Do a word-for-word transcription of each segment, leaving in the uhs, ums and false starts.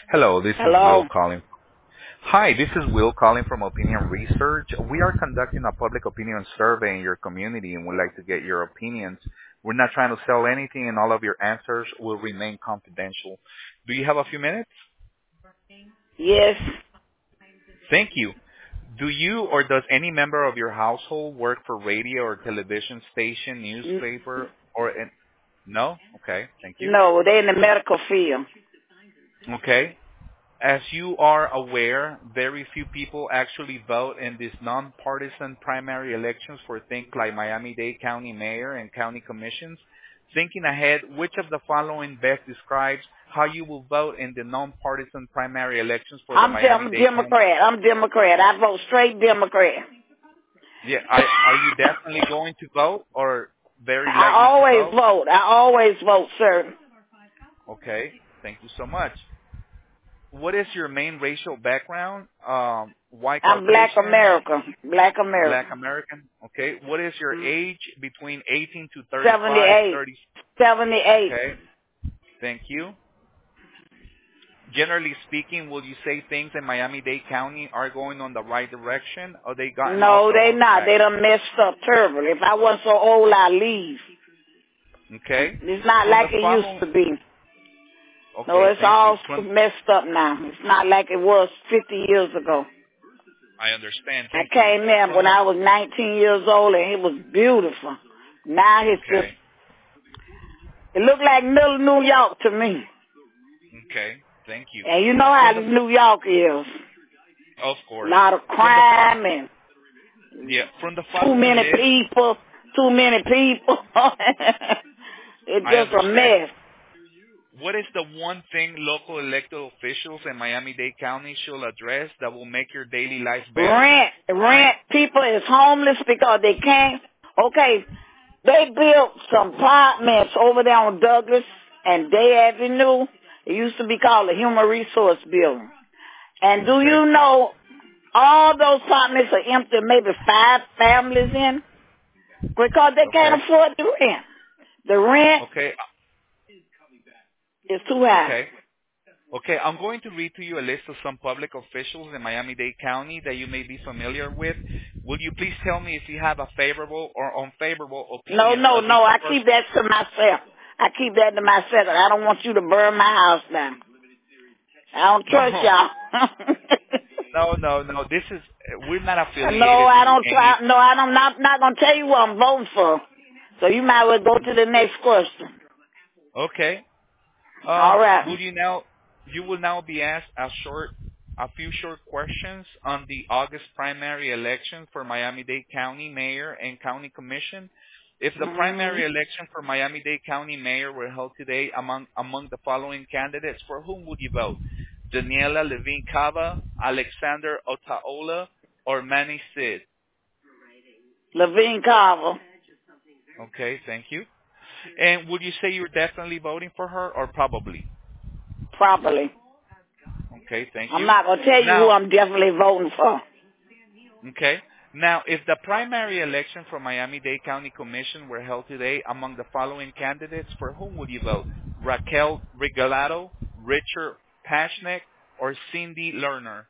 Hello, this is Will Hello. calling. Hi, this is Will calling from Opinion Research. We are conducting a public opinion survey in your community and would like to get your opinions. We're not trying to sell anything and all of your answers will remain confidential. Do you have a few minutes? Yes. Thank you. Do you or does any member of your household work for radio or television station, N- newspaper, or in... No? Okay, thank you. No, they're in the medical field. Okay. As you are aware, very few people actually vote in these nonpartisan primary elections for things like Miami-Dade County Mayor and County Commissions. Thinking ahead, which of the following best describes how you will vote in the nonpartisan primary elections for the I'm dem- Miami-Dade County? Democrat. I'm Democrat. I vote straight Democrat. Yeah, I, are you definitely going to vote or very I likely to always vote? vote. I always vote, sir. Okay, thank you so much. What is your main racial background? Um, white I'm Black Caucasian, America. Black Black America. American. Okay. What is your Mm. age between eighteen to thirty-five, seventy-eight. thirty? seventy-eight. Okay. Thank you. Generally speaking, will you say things in Miami-Dade County are going on the right direction or they gotten off No, the they wrong not. track? They done messed up terrible. If I wasn't so old, I'd leave. Okay. It's not From the like it used following, to be. No, okay, it's thank you. all From, messed up now. It's not like it was fifty years ago. I understand. I Thank you. came in From when the, I was nineteen years old and it was beautiful. Now it's just, okay. it looked like Middle New York to me. Okay. Thank you. And you know how From the, New York is. of A course. lot of From the, crime and yeah, from the too following many list, people, too many people. It's I just a understand. mess. What is the one thing local elected officials in Miami-Dade County should address that will make your daily life better? Rent, rent, people is homeless because they can't. Okay, they built some apartments over there on Douglas and Day Avenue. It used to be called the Human Resource Building. And do Okay. you know all those apartments are empty, maybe five families in, because they Okay. can't afford the rent. The rent Okay. is too high. Okay. Okay. I'm going to read to you a list of some public officials in Miami-Dade County that you may be familiar with. Will you please tell me if you have a favorable or unfavorable No, opinion no, of no, each I keep person? that to myself. I keep that to myself. I don't want you to burn my house down. I don't trust No. y'all. No, no, no. This is, we're not No, affiliated I to don't any. try. No, I don't. Not not gonna tell you what I'm voting for. So you might well go to the next question. Okay. All Um, right. will you now, you will now be asked a short, a few short questions on the August primary election for Miami-Dade County Mayor and County Commission. If the Mm-hmm. primary election for Miami-Dade County Mayor were held today among among the following candidates, for whom would you vote? Daniela Levine Cava, Alexander Otaola, or Manny Sid? Levine Carver, Okay, thank you. And would you say you're definitely voting for her or probably? properly. Okay, thank I'm you. not gonna tell you who Now, I'm definitely voting for. okay. Now, if the primary election for Miami-Dade County Commission were held today among the following candidates, for whom would you vote? Raquel Regalado, Richard Pashnek, or Cindy Lerner?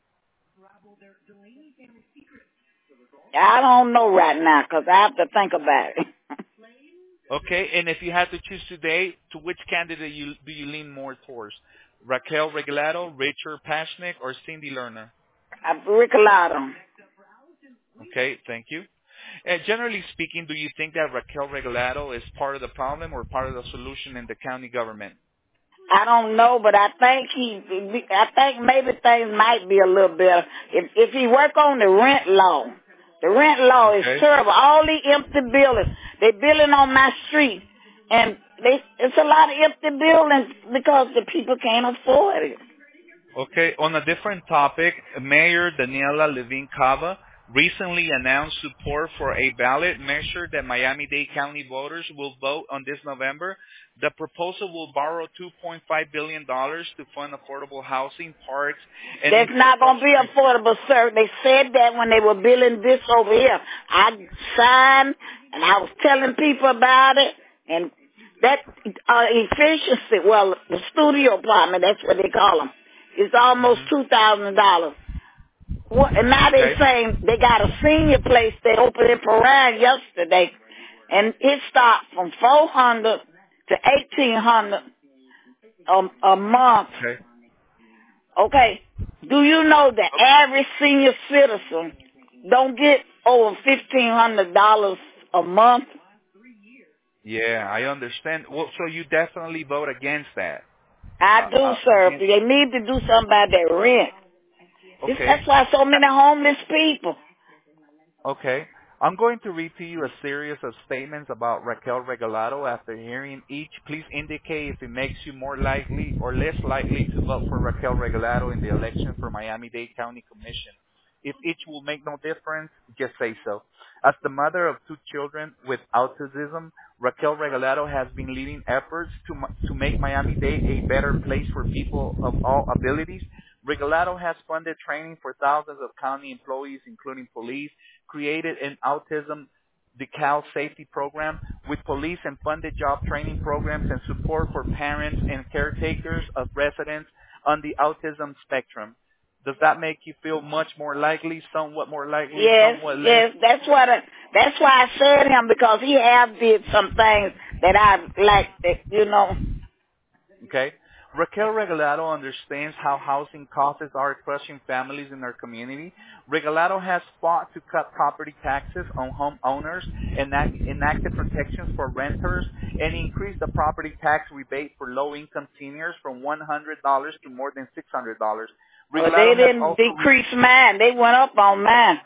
I don't know right now because I have to think about it. Okay, and if you had to choose today, to which candidate you, do you lean more towards? Raquel Regalado, Richard Pashnek, or Cindy Lerner? I Ricolado. Okay, thank you. Uh, generally speaking, do you think that Raquel Regalado is part of the problem or part of the solution in the county government? I don't know, but I think he. I think maybe things might be a little better if if he work on the rent law. The rent law is Okay. terrible. All the empty buildings, they building on my street, and they it's a lot of empty buildings because the people can't afford it. Okay, on a different topic, Mayor Daniela Levine Cava recently announced support for a ballot measure that Miami-Dade County voters will vote on this November. The proposal will borrow two point five billion dollars to fund affordable housing, parks, and That's not going to be infrastructure. affordable, sir. They said that when they were building this over here. I signed, and I was telling people about it, and that uh, efficiency, well, the studio apartment, that's what they call them. It's almost Mhm. two thousand dollars. What, and now they Okay. saying they got a senior place they opened in Paran yesterday, and it starts from four hundred to eighteen hundred a, a month. Okay. Okay, do you know the average senior citizen don't get over fifteen hundred dollars a month? Yeah, I understand. Well, so you definitely vote against that. I Uh, do, uh, sir. against. They need to do something about their rent. It's, Okay. that's why so many homeless people. Okay. I'm going to read to you a series of statements about Raquel Regalado. After hearing each, please indicate if it makes you more likely or less likely to vote for Raquel Regalado in the election for Miami-Dade County Commission. If each will make no difference, just say so. As the mother of two children with autism, Raquel Regalado has been leading efforts to, to make Miami-Dade a better place for people of all abilities. Regalado has funded training for thousands of county employees, including police, created an autism decal safety program with police and funded job training programs and support for parents and caretakers of residents on the autism spectrum. Does that make you feel much more likely, somewhat more likely, Yes, somewhat less? yes. That's what. I, that's why I said him, because he have did some things that I like. That, you know. Okay. Raquel Regalado understands how housing costs are crushing families in our community. Regalado has fought to cut property taxes on homeowners, enact, enacted protections for renters, and increased the property tax rebate for low-income seniors from one hundred dollars to more than six hundred dollars. Well, they Regalado has didn't also decrease mine. They went up on mine.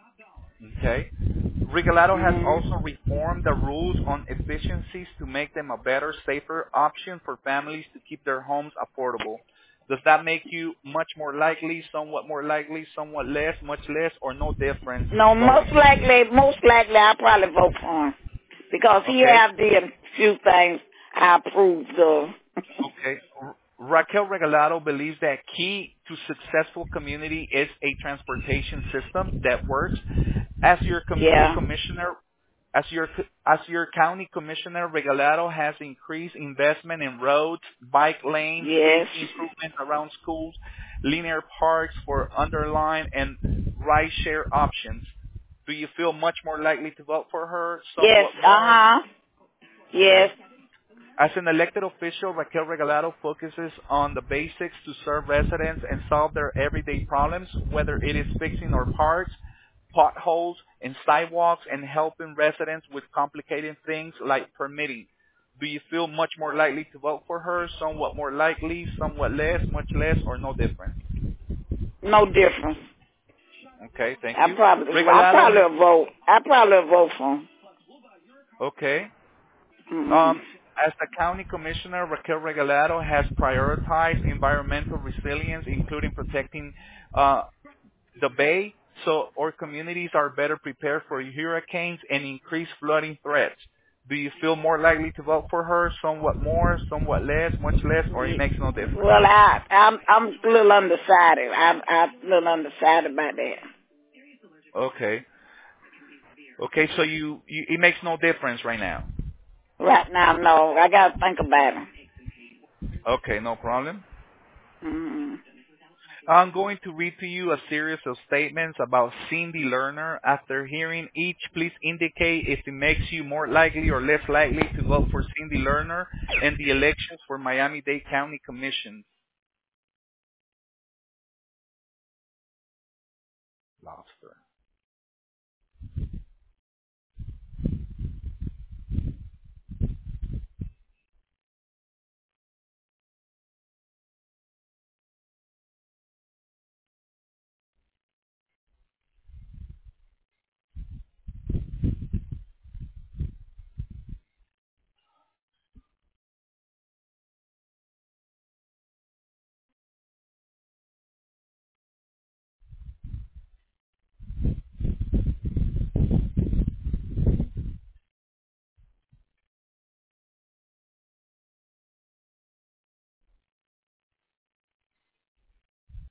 Okay. Regalado has Mm-hmm. also reformed the rules on efficiencies to make them a better, safer option for families to keep their homes affordable. Does that make you much more likely, somewhat more likely, somewhat less, much less, or no difference No, most voting? likely, most likely, I'll probably vote for him because he Okay. have did a few things I approved of. Okay. R- Raquel Regalado believes that key to successful community is a transportation system that works. As your community Yeah. commissioner, as your as your county commissioner, Regalado has increased investment in roads, bike lanes, Yes. safety improvements around schools, linear parks for underline and ride share options. Do you feel much more likely to vote for her? Yes. Somewhat Uh more? huh. Okay. Yes. As an elected official, Raquel Regalado focuses on the basics to serve residents and solve their everyday problems, whether it is fixing our parks, potholes, and sidewalks, and helping residents with complicated things like permitting. Do you feel much more likely to vote for her? Somewhat more likely, somewhat less, much less, or no difference? No difference. Okay, thank I you. probably, I Regalado probably has, will vote. I probably will vote for him. okay. Mm-hmm. Um, as the county commissioner, Raquel Regalado has prioritized environmental resilience, including protecting uh, the bay so our communities are better prepared for hurricanes and increased flooding threats. Do you feel more likely to vote for her? Somewhat more, somewhat less, much less, or it makes no difference? Well, I, I'm, I'm a little undecided. I'm, I'm a little undecided about that. Okay. Okay, so you, you it makes no difference right now. Right now, no. I got to think about it. Okay, no problem. Mm-hmm. I'm going to read to you a series of statements about Cindy Lerner. After hearing each, please indicate if it makes you more likely or less likely to vote for Cindy Lerner in the elections for Miami-Dade County Commission. Lobster.